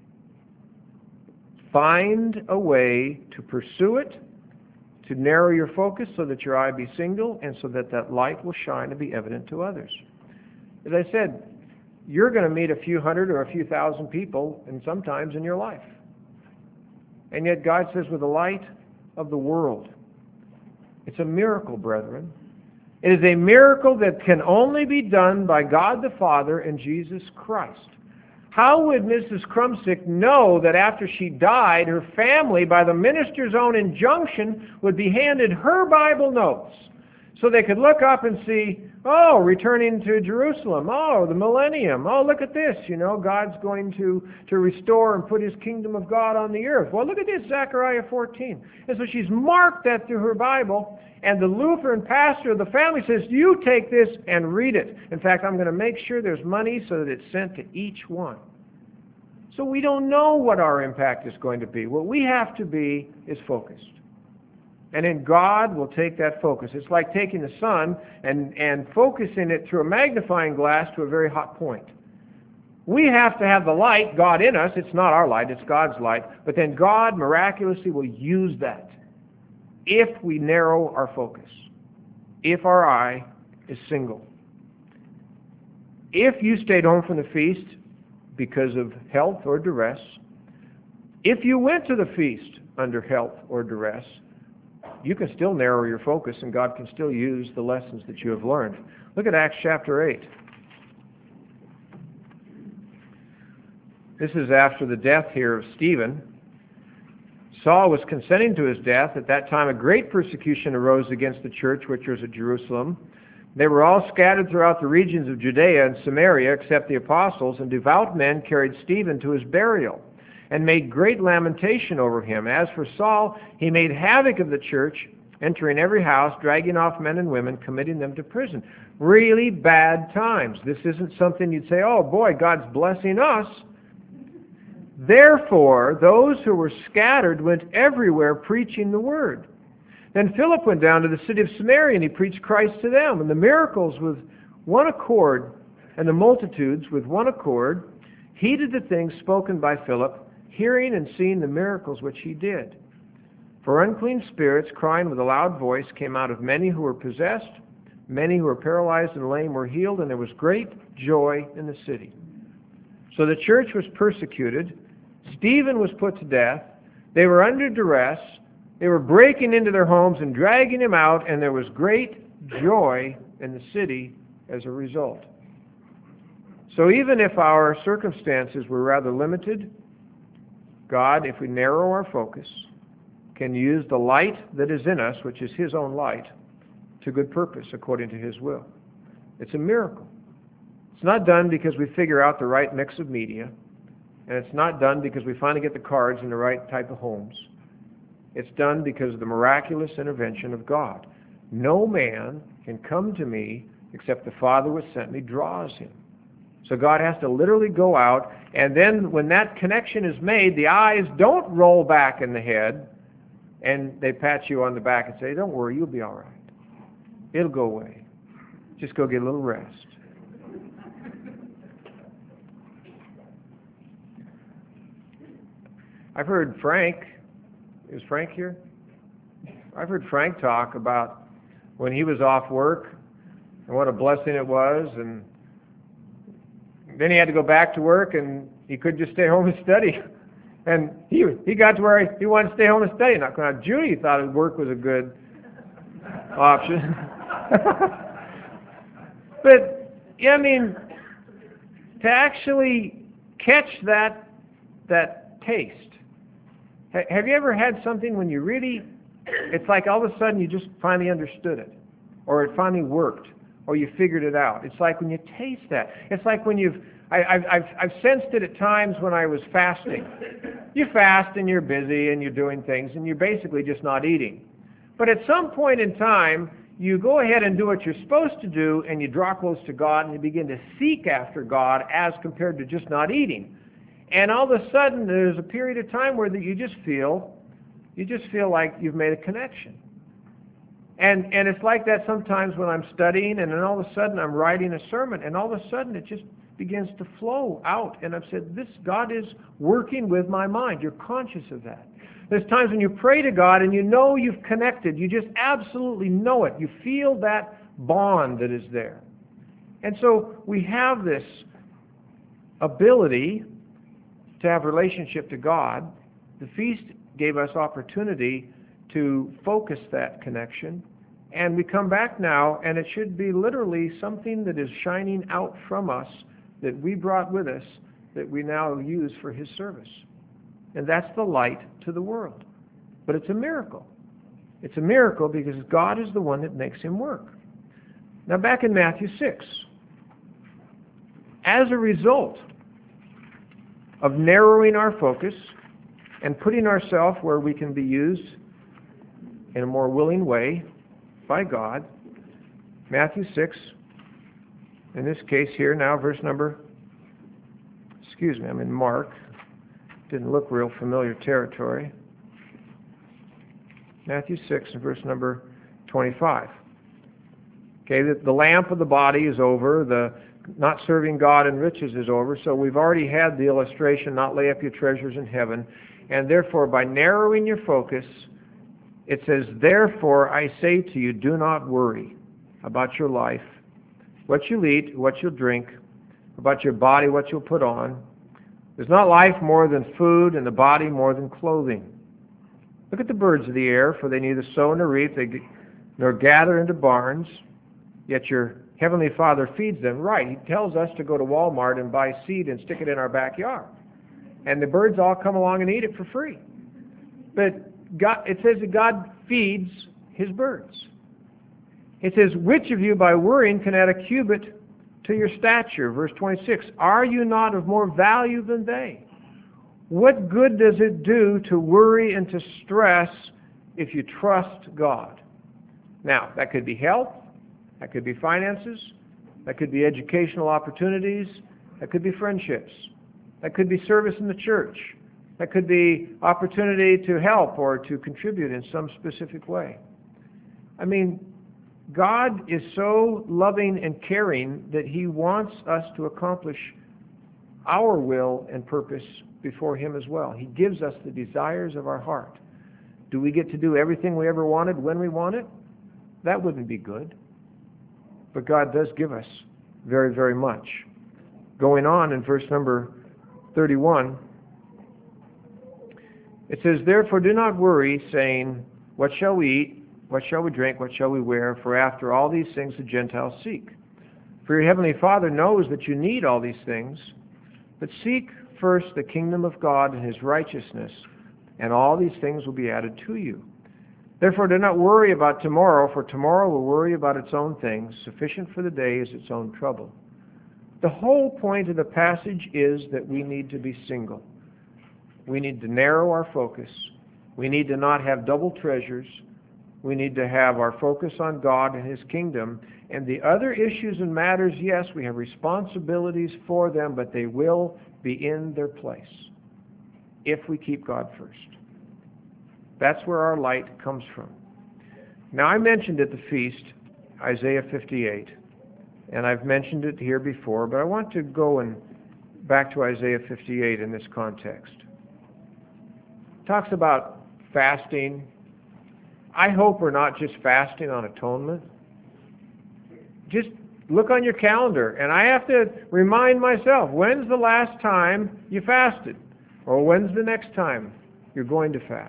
S1: Find a way to pursue it, to narrow your focus so that your eye be single and so that that light will shine and be evident to others. As I said, you're going to meet a few hundred or a few thousand people and sometimes in your life. And yet God says, with the light of the world. It's a miracle, brethren. It is a miracle that can only be done by God the Father and Jesus Christ. How would Missus Krumsick know that after she died, her family, by the minister's own injunction, would be handed her Bible notes so they could look up and see, oh, returning to Jerusalem, oh, the millennium, oh, look at this, you know, God's going to, to restore and put His kingdom of God on the earth. Well, look at this, Zechariah fourteen. And so she's marked that through her Bible, and the Lutheran pastor of the family says, you take this and read it. In fact, I'm going to make sure there's money so that it's sent to each one. So we don't know what our impact is going to be. What we have to be is focused. And then God will take that focus. It's like taking the sun and, and focusing it through a magnifying glass to a very hot point. We have to have the light, God in us. It's not our light, it's God's light. But then God miraculously will use that if we narrow our focus, if our eye is single. If you stayed home from the feast because of health or duress, if you went to the feast under health or duress, you can still narrow your focus and God can still use the lessons that you have learned. Look at Acts chapter eight. This is after the death here of Stephen. Saul was consenting to his death. At that time a great persecution arose against the church which was at Jerusalem. They were all scattered throughout the regions of Judea and Samaria except the apostles, and devout men carried Stephen to his burial and made great lamentation over him. As for Saul, he made havoc of the church, entering every house, dragging off men and women, committing them to prison. Really bad times. This isn't something you'd say, oh boy, God's blessing us. Therefore, those who were scattered went everywhere preaching the word. Then Philip went down to the city of Samaria, and he preached Christ to them. And the miracles with one accord, and the multitudes with one accord, heeded the things spoken by Philip, hearing and seeing the miracles which he did. For unclean spirits, crying with a loud voice, came out of many who were possessed. Many who were paralyzed and lame were healed, and there was great joy in the city. So the church was persecuted. Stephen was put to death. They were under duress. They were breaking into their homes and dragging him out, and there was great joy in the city as a result. So even if our circumstances were rather limited, God, if we narrow our focus, can use the light that is in us, which is His own light, to good purpose according to His will. It's a miracle. It's not done because we figure out the right mix of media, and it's not done because we finally get the cards in the right type of homes. It's done because of the miraculous intervention of God. No man can come to me except the Father which sent me draws him. So God has to literally go out, and then when that connection is made, the eyes don't roll back in the head, and they pat you on the back and say, don't worry, you'll be all right. It'll go away. Just go get a little rest. I've heard Frank, is Frank here? I've heard Frank talk about when he was off work and what a blessing it was, and then he had to go back to work and he could just stay home and study. And he he got to where he, he wanted to stay home and study. Now, now Judy thought his work was a good option. But, yeah, I mean, to actually catch that that taste. Have you ever had something when you really, it's like all of a sudden you just finally understood it, or it finally worked, or you figured it out. It's like when you taste that. It's like when you've, I, I've, I've, I've sensed it at times when I was fasting. You fast and you're busy and you're doing things and you're basically just not eating. But at some point in time, you go ahead and do what you're supposed to do, and you draw close to God and you begin to seek after God as compared to just not eating. And all of a sudden, there's a period of time where you just feel, you just feel like you've made a connection. And and it's like that sometimes when I'm studying, and then all of a sudden I'm writing a sermon, and all of a sudden it just begins to flow out. And I've said, this, God is working with my mind. You're conscious of that. There's times when you pray to God and you know you've connected. You just absolutely know it. You feel that bond that is there. And so we have this ability to have relationship to God. The feast gave us opportunity to focus that connection, and we come back now, and it should be literally something that is shining out from us that we brought with us that we now use for His service. And that's the light to the world. But it's a miracle. It's a miracle because God is the one that makes Him work. Now back in Matthew six, as a result of narrowing our focus and putting ourselves where we can be used in a more willing way by God, Matthew six, in this case here now, verse number, excuse me, I'm in Mark, didn't look real familiar territory. Matthew six and verse number twenty-five. Okay, the, the lamp of the body is over, the not serving God in riches is over, so we've already had the illustration, not lay up your treasures in heaven, and therefore by narrowing your focus, it says, therefore I say to you, do not worry about your life, what you'll eat, what you'll drink, about your body, what you'll put on. There's not life more than food, and the body more than clothing. Look at the birds of the air, for they neither sow nor reap, they nor gather into barns, yet your Heavenly Father feeds them. Right, He tells us to go to Walmart and buy seed and stick it in our backyard. And the birds all come along and eat it for free. But God, it says that God feeds His birds. It says, which of you by worrying can add a cubit to your stature? Verse twenty-six, are you not of more value than they? What good does it do to worry and to stress if you trust God? Now, that could be health, that could be finances, that could be educational opportunities, that could be friendships, that could be service in the church, that could be opportunity to help or to contribute in some specific way. I mean, God is so loving and caring that He wants us to accomplish our will and purpose before Him as well. He gives us the desires of our heart. Do we get to do everything we ever wanted when we want it? That wouldn't be good. But God does give us very, very much. Going on in verse number thirty-one, it says, therefore do not worry, saying, what shall we eat? What shall we drink? What shall we wear? For after all these things the Gentiles seek. For your Heavenly Father knows that you need all these things. But seek first the kingdom of God and his righteousness, and all these things will be added to you. Therefore do not worry about tomorrow, for tomorrow will worry about its own things. Sufficient for the day is its own trouble. The whole point of the passage is that we need to be single. We need to narrow our focus. We need to not have double treasures. We need to have our focus on God and his kingdom. And the other issues and matters, yes, we have responsibilities for them, but they will be in their place if we keep God first. That's where our light comes from. Now, I mentioned at the feast Isaiah fifty-eight, and I've mentioned it here before, but I want to go and back to Isaiah fifty-eight in this context. It talks about fasting. I hope we're not just fasting on atonement. Just look on your calendar, and I have to remind myself, when's the last time you fasted? Or when's the next time you're going to fast?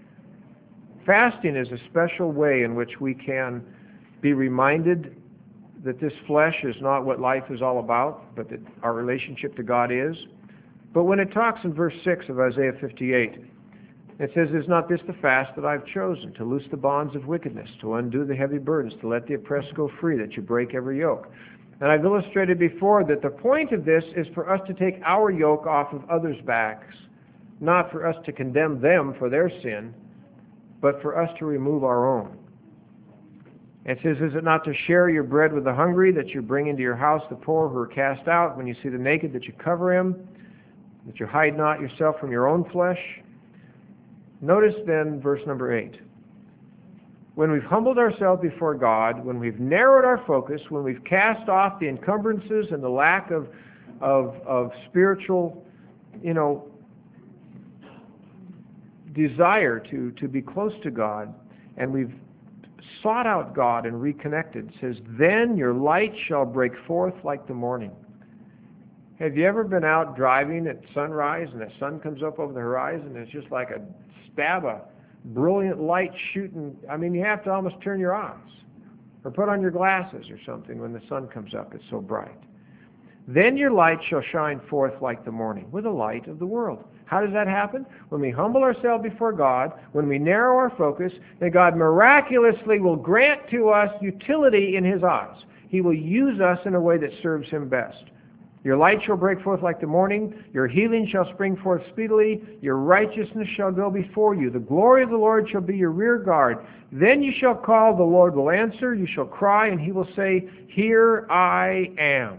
S1: Fasting is a special way in which we can be reminded that this flesh is not what life is all about, but that our relationship to God is. But when it talks in verse six of Isaiah fifty-eight, it says, "Is not this the fast that I've chosen, to loose the bonds of wickedness, to undo the heavy burdens, to let the oppressed go free, that you break every yoke?" And I've illustrated before that the point of this is for us to take our yoke off of others' backs, not for us to condemn them for their sin, but for us to remove our own. It says, "Is it not to share your bread with the hungry, that you bring into your house the poor who are cast out, when you see the naked, that you cover him, that you hide not yourself from your own flesh?" Notice then verse number eight. When we've humbled ourselves before God, when we've narrowed our focus, when we've cast off the encumbrances and the lack of, of, of spiritual, you know, desire to, to be close to God, and we've sought out God and reconnected, it says, "Then your light shall break forth like the morning." Have you ever been out driving at sunrise and the sun comes up over the horizon and it's just like a stab of brilliant light shooting? I mean, you have to almost turn your eyes or put on your glasses or something when the sun comes up. It's so bright. "Then your light shall shine forth like the morning," with the light of the world. How does that happen? When we humble ourselves before God, when we narrow our focus, then God miraculously will grant to us utility in his eyes. He will use us in a way that serves him best. "Your light shall break forth like the morning. Your healing shall spring forth speedily. Your righteousness shall go before you. The glory of the Lord shall be your rear guard. Then you shall call, the Lord will answer. You shall cry, and he will say, 'Here I am.'"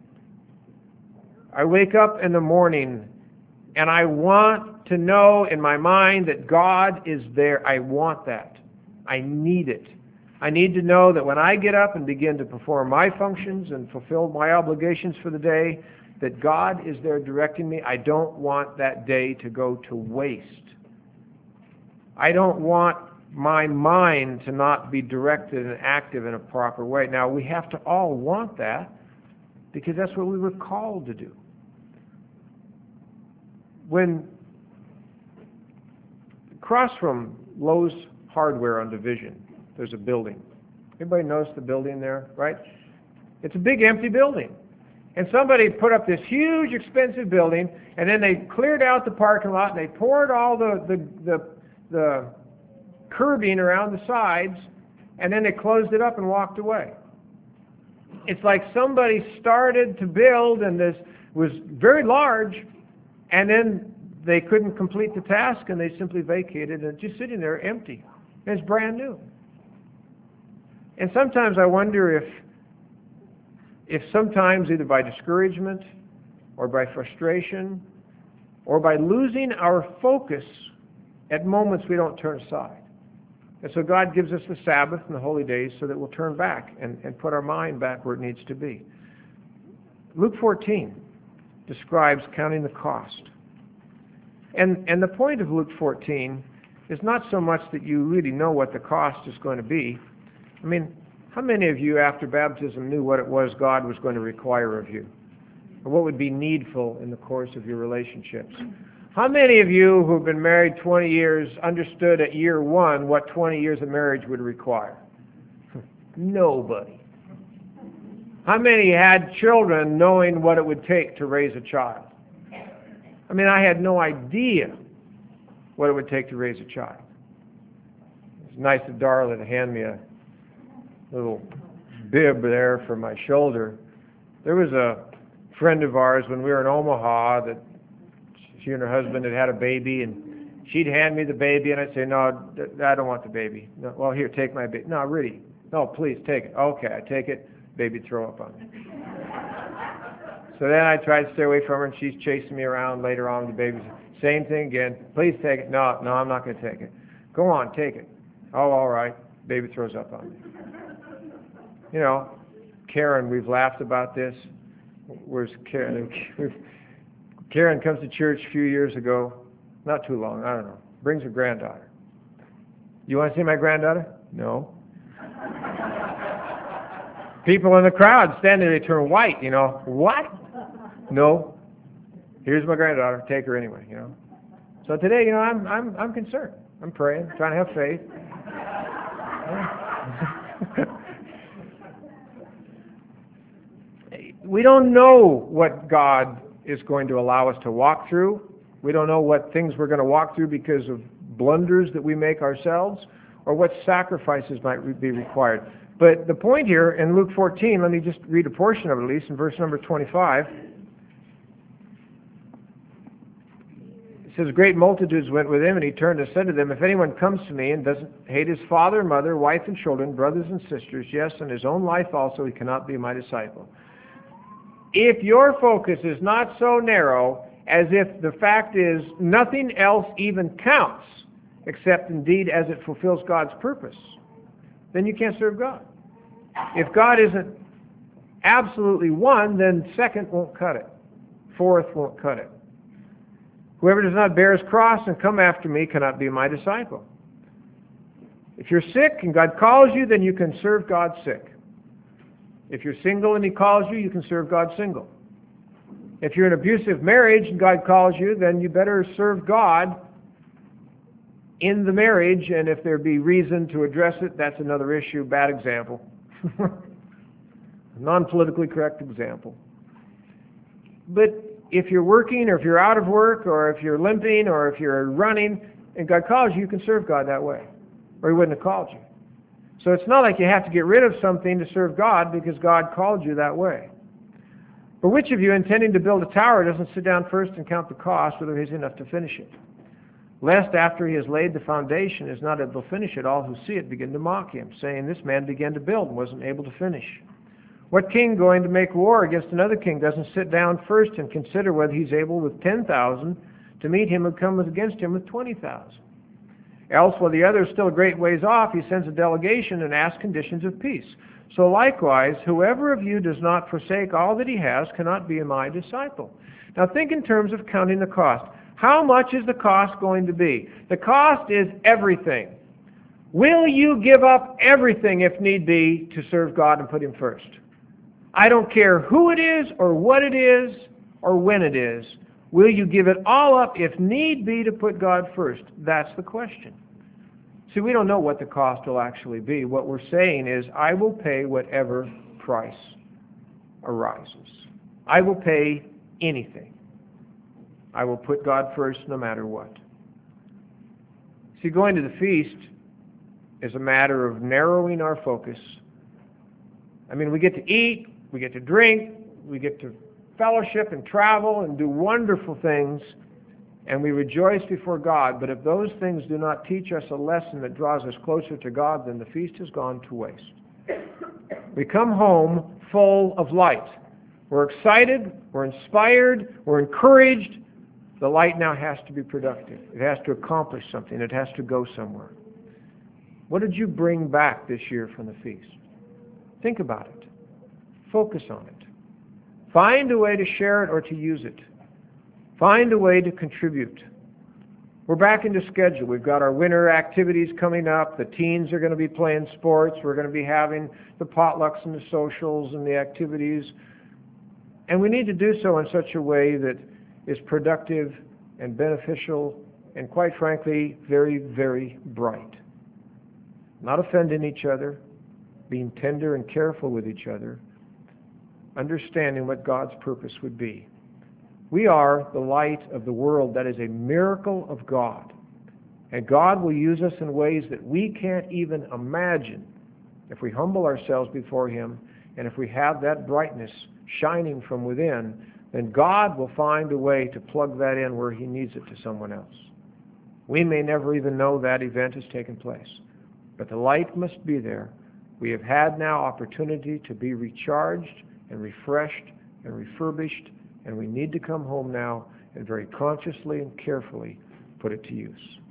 S1: I wake up in the morning, and I want to know in my mind that God is there. I want that. I need it. I need to know that when I get up and begin to perform my functions and fulfill my obligations for the day, that God is there directing me. I don't want that day to go to waste. I don't want my mind to not be directed and active in a proper way. Now, we have to all want that because that's what we were called to do. When across from Lowe's Hardware on Division, there's a building. Everybody notice the building there, right? It's a big empty building. And somebody put up this huge expensive building, and then they cleared out the parking lot, and they poured all the, the, the, the curbing around the sides, and then they closed it up and walked away. It's like somebody started to build, and this was very large, and then they couldn't complete the task, and they simply vacated, and it's just sitting there empty. And it's brand new. And sometimes I wonder if, if sometimes either by discouragement or by frustration or by losing our focus at moments we don't turn aside. And so God gives us the Sabbath and the holy days so that we'll turn back and, and put our mind back where it needs to be. Luke fourteen describes counting the cost. And, and the point of Luke fourteen is not so much that you really know what the cost is going to be. I mean, how many of you after baptism knew what it was God was going to require of you? Or what would be needful in the course of your relationships? How many of you who have been married twenty years understood at year one what twenty years of marriage would require? Nobody. How many had children knowing what it would take to raise a child? I mean, I had no idea what it would take to raise a child. It's nice of Darla to hand me a little bib there for my shoulder. There was a friend of ours when we were in Omaha that she and her husband had had a baby, and she'd hand me the baby, and I'd say, no, I don't want the baby. No, well, here, take my baby. No, really. No, please, take it. Okay, I take it. Baby throw up on me. So then I tried to stay away from her, and she's chasing me around later on with the baby. Same thing again. Please take it. No, no, I'm not going to take it. Go on, take it. Oh, all right. Baby throws up on me. You know, Karen, we've laughed about this. Where's Karen? Karen comes to church a few years ago, not too long, I don't know, brings her granddaughter. You want to see my granddaughter? No. People in the crowd standing there, they turn white, you know. What? No. Here's my granddaughter. Take her anyway, you know. So today, you know, I'm I'm I'm concerned. I'm praying, trying to have faith. We don't know what God is going to allow us to walk through. We don't know what things we're going to walk through because of blunders that we make ourselves, or what sacrifices might be required. But the point here in Luke fourteen, let me just read a portion of it at least, in verse number twenty-five. It says, great multitudes went with him, and he turned and said to them, if anyone comes to me and doesn't hate his father, mother, wife, and children, brothers and sisters, yes, and his own life also, he cannot be my disciple. If your focus is not so narrow as if the fact is nothing else even counts, except indeed as it fulfills God's purpose, then you can't serve God. If God isn't absolutely one, then second won't cut it. Fourth won't cut it. Whoever does not bear his cross and come after me cannot be my disciple. If you're sick and God calls you, then you can serve God sick. If you're single and he calls you, you can serve God single. If you're in an abusive marriage and God calls you, then you better serve God in the marriage, and if there be reason to address it, that's another issue. Bad example. Non-politically correct example. But if you're working, or if you're out of work, or if you're limping, or if you're running, and God calls you, you can serve God that way, or he wouldn't have called you. So it's not like you have to get rid of something to serve God because God called you that way. But which of you, intending to build a tower, doesn't sit down first and count the cost, whether he has enough to finish it? Lest after he has laid the foundation, is not able to finish it, all who see it begin to mock him, saying, this man began to build and wasn't able to finish. What king going to make war against another king doesn't sit down first and consider whether he's able with ten thousand to meet him who comes against him with twenty thousand? Else, while the other is still a great ways off, he sends a delegation and asks conditions of peace. So likewise, whoever of you does not forsake all that he has cannot be my disciple. Now think in terms of counting the cost. How much is the cost going to be? The cost is everything. Will you give up everything, if need be, to serve God and put him first? I don't care who it is, or what it is, or when it is. Will you give it all up, if need be, to put God first? That's the question. See, we don't know what the cost will actually be. What we're saying is, I will pay whatever price arises. I will pay anything. I will put God first no matter what. See, going to the feast is a matter of narrowing our focus. I mean, we get to eat, we get to drink, we get to fellowship and travel and do wonderful things, and we rejoice before God. But if those things do not teach us a lesson that draws us closer to God, then the feast has gone to waste. We come home full of light. We're excited, we're inspired, we're encouraged. The light now has to be productive. It has to accomplish something. It has to go somewhere. What did you bring back this year from the feast? Think about it. Focus on it. Find a way to share it or to use it. Find a way to contribute. We're back into schedule. We've got our winter activities coming up. The teens are going to be playing sports. We're going to be having the potlucks and the socials and the activities. And we need to do so in such a way that is productive and beneficial and, quite frankly, very, very bright. Not offending each other, being tender and careful with each other, understanding what God's purpose would be. We are the light of the world. That is a miracle of God. And God will use us in ways that we can't even imagine if we humble ourselves before Him, and if we have that brightness shining from within, then God will find a way to plug that in where He needs it to someone else. We may never even know that event has taken place, but the light must be there. We have had now opportunity to be recharged and refreshed and refurbished, and we need to come home now and very consciously and carefully put it to use.